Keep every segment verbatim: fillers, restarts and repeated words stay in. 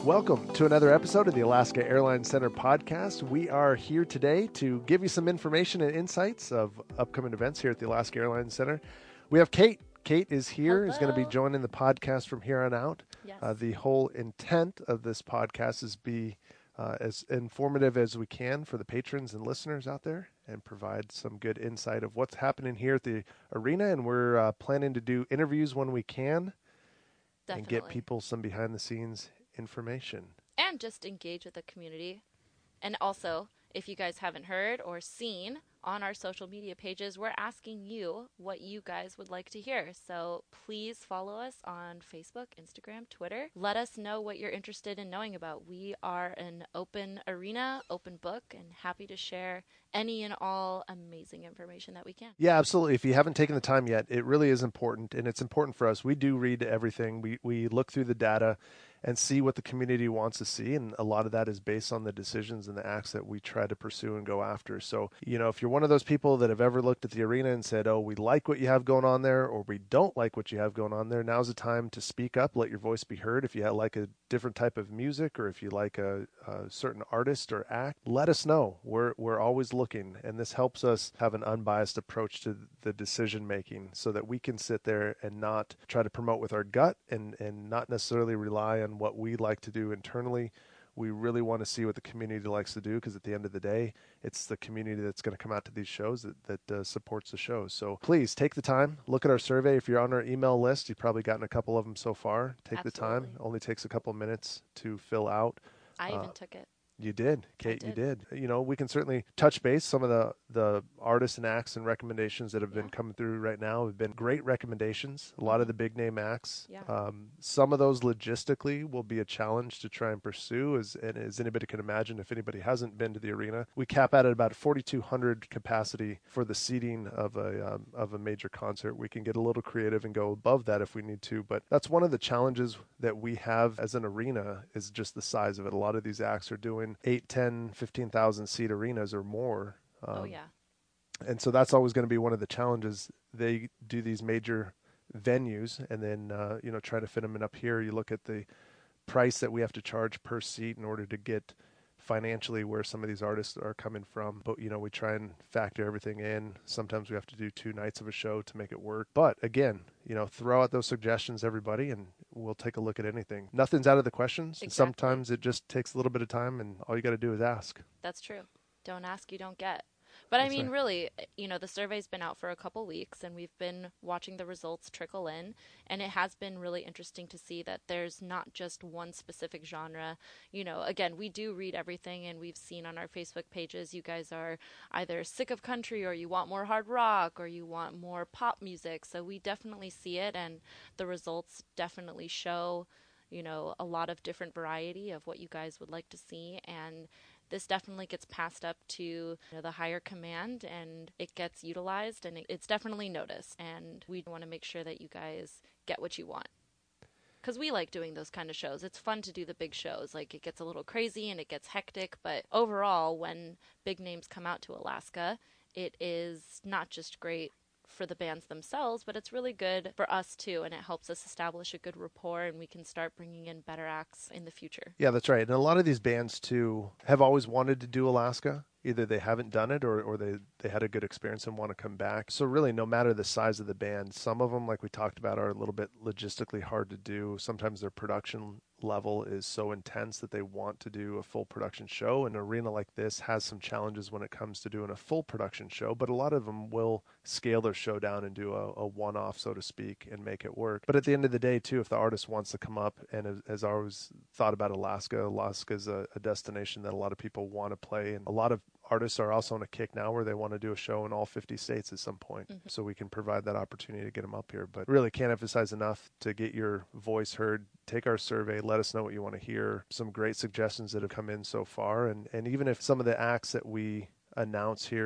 Welcome to another episode of the Alaska Airlines Center podcast. We are here today to give you some information and insights of upcoming events here at the Alaska Airlines Center. We have Kate. Kate is here, Hello. is going to be joining the podcast from here on out. Yes. Uh, the whole intent of this podcast is be uh, as informative as we can for the patrons and listeners out there and provide some good insight of what's happening here at the arena. And we're uh, planning to do interviews when we can Definitely. and get people some behind the scenes information. And just engage with the community. And also, if you guys haven't heard or seen on our social media pages, we're asking you what you guys would like to hear. So please follow us on Facebook, Instagram, Twitter. Let us know what you're interested in knowing about. We are an open arena, open book, and happy to share any and all amazing information that we can. Yeah, absolutely. If you haven't taken the time yet, it really is important, and it's important for us. We do read everything. We we look through the data and see what the community wants to see, and a lot of that is based on the decisions and the acts that we try to pursue and go after. So, you know, if you're one of those people that have ever looked at the arena and said, oh, we like what you have going on there, or we don't like what you have going on there, now's the time to speak up, let your voice be heard. If you like a different type of music, or if you like a, a certain artist or act, let us know. We're we're always looking, and this helps us have an unbiased approach to the decision making so that we can sit there and not try to promote with our gut and, and not necessarily rely on what we like to do internally. We really want to see what the community likes to do, because at the end of the day, it's the community that's going to come out to these shows that, that uh, supports the shows. So please take the time, look at our survey. If you're on our email list, you've probably gotten a couple of them so far. Take Absolutely. the time. It only takes a couple of minutes to fill out. I Uh, even took it. You did, Kate, did. you did. You know, we can certainly touch base. Some of the, the artists and acts and recommendations that have been Yeah. coming through right now have been great recommendations. A lot of the big name acts. Yeah. Um, some of those logistically will be a challenge to try and pursue, as, and as anybody can imagine, if anybody hasn't been to the arena. We cap out at about forty-two hundred capacity for the seating of a, um, of a major concert. We can get a little creative and go above that if we need to, but that's one of the challenges that we have as an arena, is just the size of it. A lot of these acts are doing eight, ten, fifteen thousand seat arenas or more. Um, oh, yeah. And so that's always going to be one of the challenges. They do these major venues and then, uh, you know, try to fit them in up here. You look at the price that we have to charge per seat in order to get financially where some of these artists are coming from. But, you know, we try and factor everything in. Sometimes we have to do two nights of a show to make it work. But again, you know, throw out those suggestions, everybody, and we'll take a look at anything. Nothing's out of the questions. Exactly. Sometimes it just takes a little bit of time, and all you got to do is ask. That's true. Don't ask, you don't get. But I That's mean, right. really, you know, the survey's been out for a couple weeks, and we've been watching the results trickle in, and it has been really interesting to see that there's not just one specific genre. You know, again, we do read everything, and we've seen on our Facebook pages, you guys are either sick of country, or you want more hard rock, or you want more pop music. So we definitely see it, and the results definitely show, you know, a lot of different variety of what you guys would like to see, and this definitely gets passed up to, you know, the higher command, and it gets utilized, and it, it's definitely noticed. And we want to make sure that you guys get what you want, because we like doing those kind of shows. It's fun to do the big shows. Like, it gets a little crazy and it gets hectic, but overall, when big names come out to Alaska, it is not just great for the bands themselves, but it's really good for us too, and it helps us establish a good rapport, and we can start bringing in better acts in the future. Yeah, that's right. And a lot of these bands, too, have always wanted to do Alaska. Either they haven't done it, or, or they, they had a good experience and want to come back. So really, no matter the size of the band, some of them, like we talked about, are a little bit logistically hard to do. Sometimes their production level is so intense that they want to do a full production show. An arena like this has some challenges when it comes to doing a full production show, but a lot of them will scale their show down and do a, a one-off, so to speak, and make it work. But at the end of the day, too, if the artist wants to come up and has, has always thought about Alaska, Alaska is a, a destination that a lot of people want to play, and a lot of artists are also on a kick now where they want to do a show in all fifty states at some point. Mm-hmm. So we can provide that opportunity to get them up here. But really can't emphasize enough to get your voice heard. Take our survey. Let us know what you want to hear. Some great suggestions that have come in so far. And, and even if some of the acts that we announce here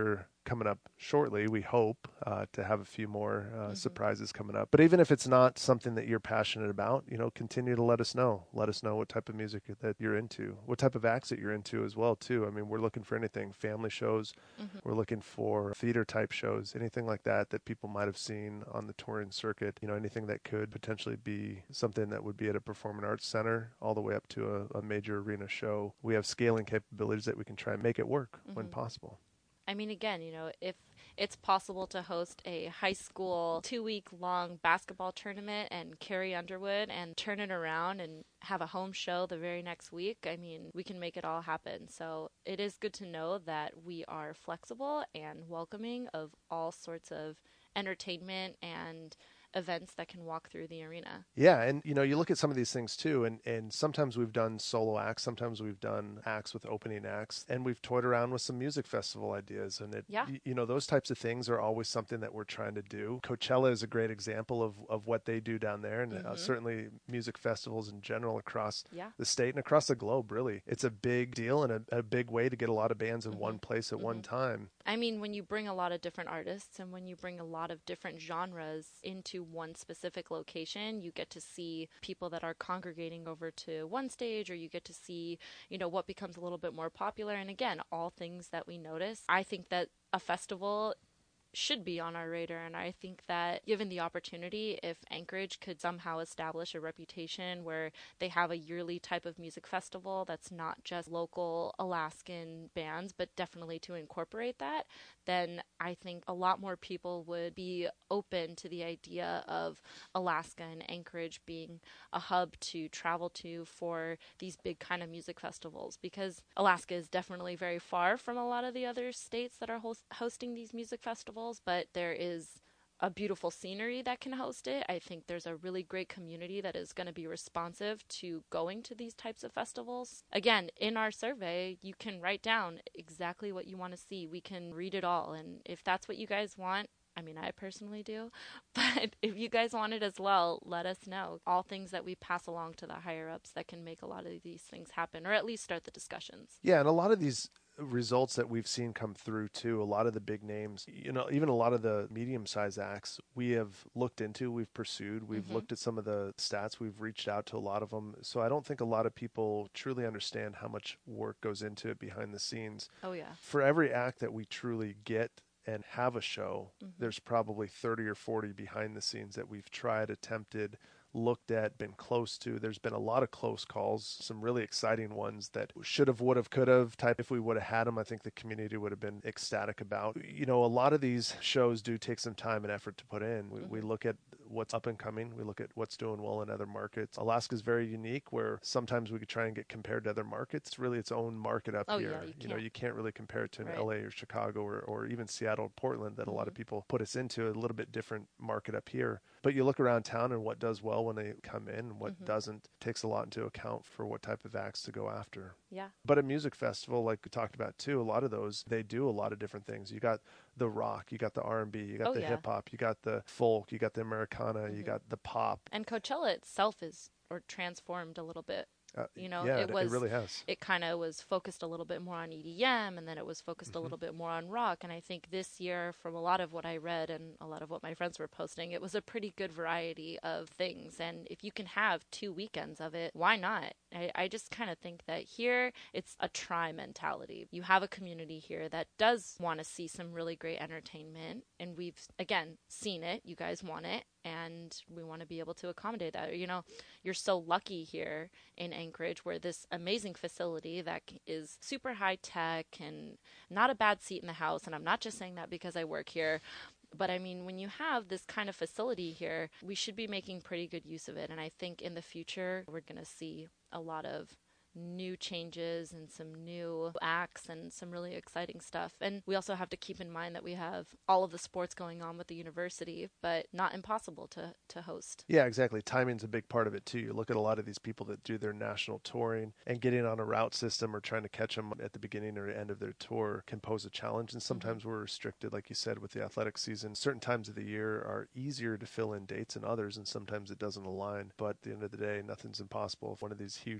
coming up shortly. We hope uh, to have a few more uh, Mm-hmm. surprises coming up. But even if it's not something that you're passionate about, you know, continue to let us know. Let us know what type of music that you're into, what type of acts that you're into as well, too. I mean, we're looking for anything, family shows. Mm-hmm. We're looking for theater type shows, anything like that that people might have seen on the touring circuit. You know, anything that could potentially be something that would be at a performing arts center all the way up to a, a major arena show. We have scaling capabilities that we can try and make it work Mm-hmm. when possible. I mean, again, you know, if it's possible to host a high school two week long basketball tournament and Carrie Underwood and turn it around and have a home show the very next week, I mean, we can make it all happen. So it is good to know that we are flexible and welcoming of all sorts of entertainment and events that can walk through the arena. Yeah, and you know, you look at some of these things too, and and sometimes we've done solo acts, sometimes we've done acts with opening acts, and we've toyed around with some music festival ideas, and it, Yeah. y- you know, those types of things are always something that we're trying to do. Coachella is a great example of of what they do down there, and uh, Mm-hmm. certainly music festivals in general across Yeah. the state and across the globe. Really, it's a big deal and a, a big way to get a lot of bands in Mm-hmm. one place at Mm-hmm. one time. I mean, when you bring a lot of different artists and when you bring a lot of different genres into one specific location, you get to see people that are congregating over to one stage, or you get to see, you know, what becomes a little bit more popular. And again, all things that we notice. I think that a festival should be on our radar. And I think that given the opportunity, if Anchorage could somehow establish a reputation where they have a yearly type of music festival that's not just local Alaskan bands, but definitely to incorporate that, then I think a lot more people would be open to the idea of Alaska and Anchorage being a hub to travel to for these big kind of music festivals, because Alaska is definitely very far from a lot of the other states that are host- hosting these music festivals, but there is a beautiful scenery that can host it. I think there's a really great community that is going to be responsive to going to these types of festivals. Again, in our survey, you can write down exactly what you want to see. We can read it all. And if that's what you guys want, I mean, I personally do, but if you guys want it as well, let us know. All things that we pass along to the higher ups that can make a lot of these things happen, or at least start the discussions. Yeah, and a lot of these results that we've seen come through too, a lot of the big names, you know, even a lot of the medium-sized acts we have looked into, we've pursued, we've Mm-hmm. looked at some of the stats, we've reached out to a lot of them. So I don't think a lot of people truly understand how much work goes into it behind the scenes. Oh, yeah. For every act that we truly get and have a show, Mm-hmm. there's probably thirty or forty behind the scenes that we've tried, attempted, looked at, been close to. There's been a lot of close calls, some really exciting ones that should have, would have, could have type. If we would have had them, I think the community would have been ecstatic about. You know, a lot of these shows do take some time and effort to put in. We, Mm-hmm. we look at what's up and coming. We look at what's doing well in other markets. Alaska is very unique where sometimes we could try and get compared to other markets. It's really its own market up Oh, here. yeah, you you know, can't. you can't really compare it to an Right. L A or Chicago or, or even Seattle or Portland that a lot of Mhm. people put us into, a little bit different market up here. But you look around town and what does well when they come in and what Mhm. doesn't takes a lot into account for what type of acts to go after. Yeah. But a music festival, like we talked about too, a lot of those, they do a lot of different things. You got the rock, you got the R and B, you got Oh, the yeah. hip hop, you got the folk, you got the Americana, you Mhm. got the pop. And Coachella itself is or transformed a little bit. Uh, You know, yeah, it it, was it really has. it kind of was focused a little bit more on E D M, and then it was focused a Mhm. little bit more on rock. And I think this year, from a lot of what I read and a lot of what my friends were posting, it was a pretty good variety of things. And if you can have two weekends of it, why not? I, I just kind of think that here it's a try mentality. You have a community here that does want to see some really great entertainment, and we've again seen it. You guys want it, and we want to be able to accommodate that. You know, you're so lucky here in Anchorage, where this amazing facility that is super high tech and not a bad seat in the house. And I'm not just saying that because I work here, but I mean, when you have this kind of facility here, we should be making pretty good use of it. And I think in the future, we're going to see a lot of new changes and some new acts and some really exciting stuff. And we also have to keep in mind that we have all of the sports going on with the university, but not impossible to, to host. Yeah, exactly. Timing's a big part of it too. You look at a lot of these people that do their national touring and getting on a route system or trying to catch them at the beginning or end of their tour can pose a challenge. And sometimes Mm-hmm. we're restricted, like you said, with the athletic season. Certain times of the year are easier to fill in dates than others, and sometimes it doesn't align. But at the end of the day, nothing's impossible. If one of these huge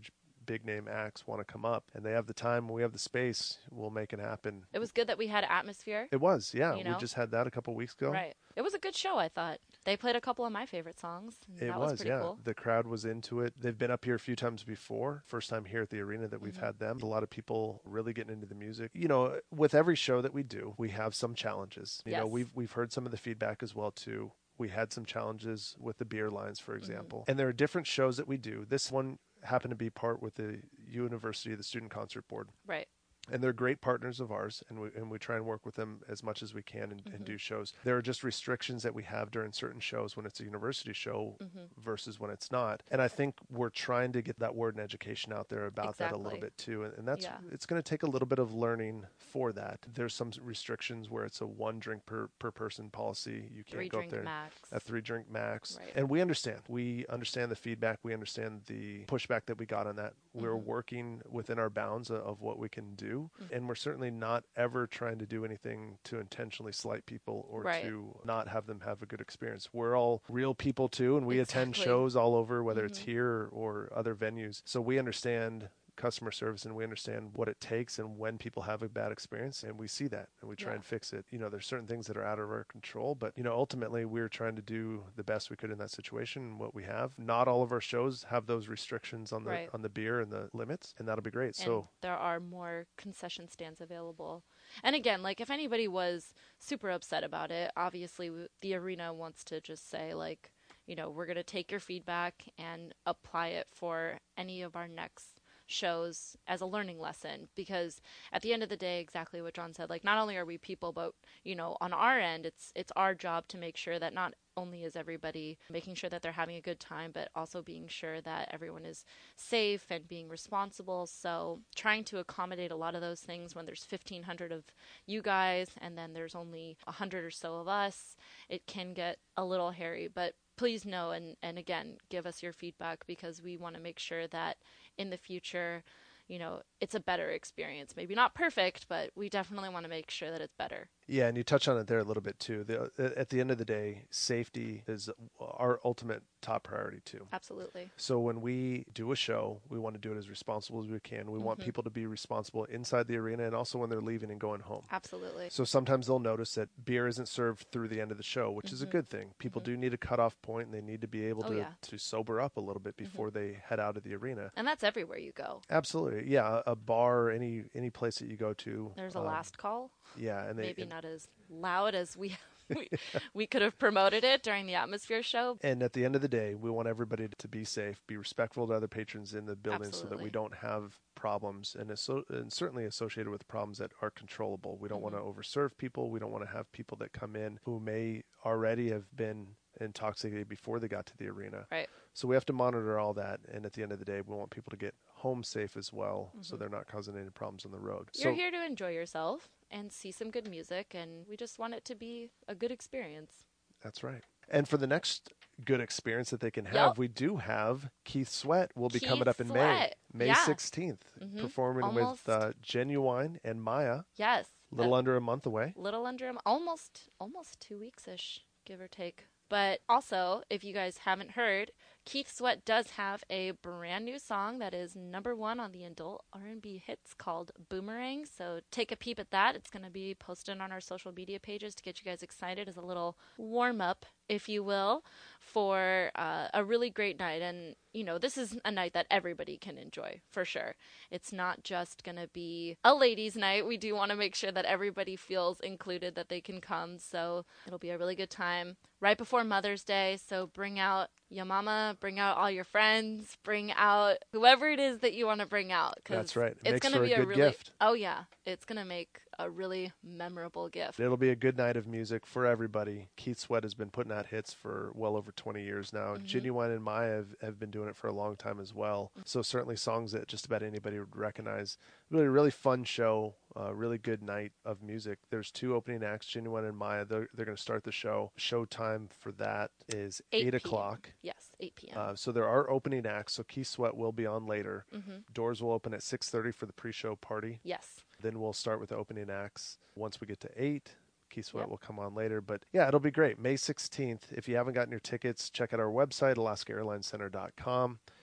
big name acts want to come up and they have the time, we have the space, we'll make it happen. It was good that we had Atmosphere. It was, yeah. You know? We just had that a couple weeks ago. Right. It was a good show, I thought. They played a couple of my favorite songs. It that was, was pretty yeah. cool. The crowd was into it. They've been up here a few times before. First time here at the arena that we've mm-hmm. had them. A lot of people really getting into the music. You know, with every show that we do, we have some challenges. You yes. know, we've we've heard some of the feedback as well too. We had some challenges with the beer lines, for example. Mm-hmm. And there are different shows that we do. This one happened to be part with the University, the Student Concert Board. Right. And they're great partners of ours, and we and we try and work with them as much as we can and, mm-hmm. and do shows. There are just restrictions that we have during certain shows when it's a university show mm-hmm. versus when it's not. And I think we're trying to get that word and education out there about exactly. that a little bit too. And, and that's yeah. it's going to take a little bit of learning for that. There's some restrictions where it's a one drink per, per person policy. You can't three go up drink there max. A three drink max. Right. And we understand. We understand the feedback. We understand the pushback that we got on that. Mm-hmm. We're working within our bounds of, of what we can do, mm-hmm. and we're certainly Certainly not ever trying to do anything to intentionally slight people or right. to not have them have a good experience. We're all real people too, and we exactly. attend shows all over, whether mm-hmm. it's here or other venues. So we understand customer service and we understand what it takes and when people have a bad experience, and we see that and we try yeah. and fix it. You know, there's certain things that are out of our control, but you know, ultimately we're trying to do the best we could in that situation and what we have. Not all of our shows have those restrictions on the right. on the beer and the limits, and that'll be great. And so there are more concession stands available. And again, like if anybody was super upset about it, obviously w- the arena wants to just say like, you know, we're going to take your feedback and apply it for any of our next shows as a learning lesson, because at the end of the day, exactly what John said, like not only are we people, but you know, on our end, it's it's our job to make sure that not only is everybody making sure that they're having a good time, but also being sure that everyone is safe and being responsible. So trying to accommodate a lot of those things when there's fifteen hundred of you guys and then there's only one hundred or so of us, it can get a little hairy. But please know, and, and again, give us your feedback, because we want to make sure that in the future, you know, it's a better experience. Maybe not perfect, but we definitely want to make sure that it's better. Yeah, and you touch on it there a little bit too. The, at the end of the day, safety is our ultimate top priority too. Absolutely. So when we do a show, we want to do it as responsible as we can. We mm-hmm. want people to be responsible inside the arena and also when they're leaving and going home. Absolutely. So sometimes they'll notice that beer isn't served through the end of the show, which mm-hmm. is a good thing. People mm-hmm. do need a cutoff point, and they need to be able oh, to, yeah. to sober up a little bit before mm-hmm. they head out of the arena. And that's everywhere you go. Absolutely. Yeah, a bar, any any place that you go to. There's a um, last call. Yeah. and they, Maybe and, not as loud as we we, we could have promoted it during the Atmosphere show. And at the end of the day, we want everybody to be safe, be respectful to other patrons in the building. Absolutely. So that we don't have problems, and, asso- and certainly associated with problems that are controllable. We don't mm-hmm. want to overserve people. We don't want to have people that come in who may already have been intoxicated before they got to the arena. Right. So we have to monitor all that, and at the end of the day, we want people to get home safe as well, mm-hmm. so they're not causing any problems on the road. You're so, here to enjoy yourself and see some good music, and we just want it to be a good experience. That's right. And for the next good experience that they can have, yep. we do have Keith Sweat will be Keith coming up in Sweat. May, May yeah. sixteenth, mm-hmm. performing almost. with uh, Genuine and Maya. Yes. A little uh, under a month away. Little under, a, almost, almost two weeks-ish, give or take. But also, if you guys haven't heard, Keith Sweat does have a brand new song that is number one on the adult R and B hits called Boomerang. So take a peep at that. It's going to be posted on our social media pages to get you guys excited as a little warm-up, if you will, for uh, a really great night. And, you know, this is a night that everybody can enjoy, for sure. It's not just going to be a ladies' night. We do want to make sure that everybody feels included, that they can come. So it'll be a really good time right before Mother's Day. So bring out your mama, bring out all your friends, bring out whoever it is that you want to bring out. That's right. It it's makes gonna for be a good a really, gift. Oh, yeah. It's going to make a really memorable gift. It'll be a good night of music for everybody. Keith Sweat has been putting out hits for well over twenty years now. Mm-hmm. Genuine and Maya have, have been doing it for a long time as well. Mm-hmm. So certainly songs that just about anybody would recognize. Really, really fun show. Uh, really good night of music. There's two opening acts, Genuine and Maya. They're, they're going to start the show. Show time for that is eight o'clock. Yes, eight p.m. Uh, so there are opening acts. So Keith Sweat will be on later. Mm-hmm. Doors will open at six thirty for the pre-show party. Yes. Then we'll start with the opening acts. Once we get to eight, Keith Sweat yep. will come on later. But yeah, it'll be great. May sixteenth. If you haven't gotten your tickets, check out our website, alaska airlines center dot com.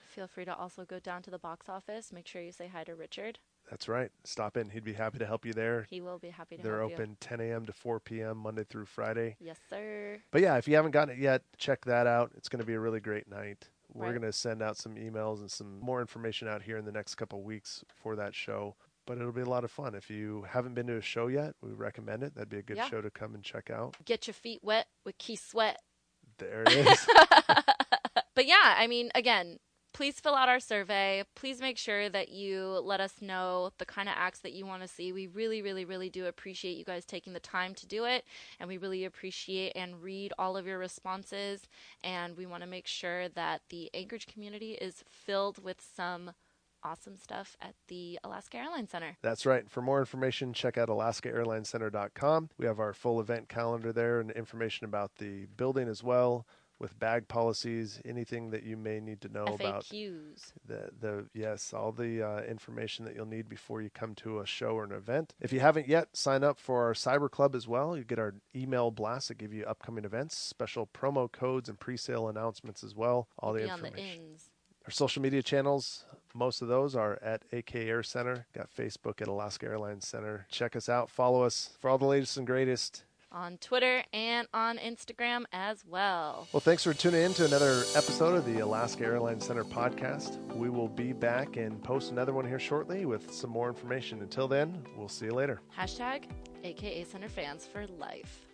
Feel free to also go down to the box office. Make sure you say hi to Richard. That's right. Stop in. He'd be happy to help you there. He will be happy to They're help you. They're open ten a.m. to four p.m. Monday through Friday. Yes, sir. But yeah, if you haven't gotten it yet, check that out. It's going to be a really great night. We're Right. going to send out some emails and some more information out here in the next couple of weeks for that show. But it'll be a lot of fun. If you haven't been to a show yet, we recommend it. That'd be a good Yeah. show to come and check out. Get your feet wet with Keith Sweat. There it is. But yeah, I mean, again, please fill out our survey. Please make sure that you let us know the kind of acts that you want to see. We really, really, really do appreciate you guys taking the time to do it. And we really appreciate and read all of your responses. And we want to make sure that the Anchorage community is filled with some awesome stuff at the Alaska Airlines Center. That's right. For more information, check out alaska airlines center dot com. We have our full event calendar there and information about the building as well, with bag policies, anything that you may need to know F A Qs. about the the yes, all the uh, information that you'll need before you come to a show or an event. If you haven't yet, sign up for our Cyber Club as well. You get our email blasts that give you upcoming events, special promo codes, and pre-sale announcements as well. All We'll the be on the information. ins. Our social media channels, most of those are at A K Air Center. Got Facebook at Alaska Airlines Center. Check us out. Follow us for all the latest and greatest. On Twitter and on Instagram as well. Well, thanks for tuning in to another episode of the Alaska Airlines Center podcast. We will be back and post another one here shortly with some more information. Until then, we'll see you later. Hashtag A K A Center fans for life.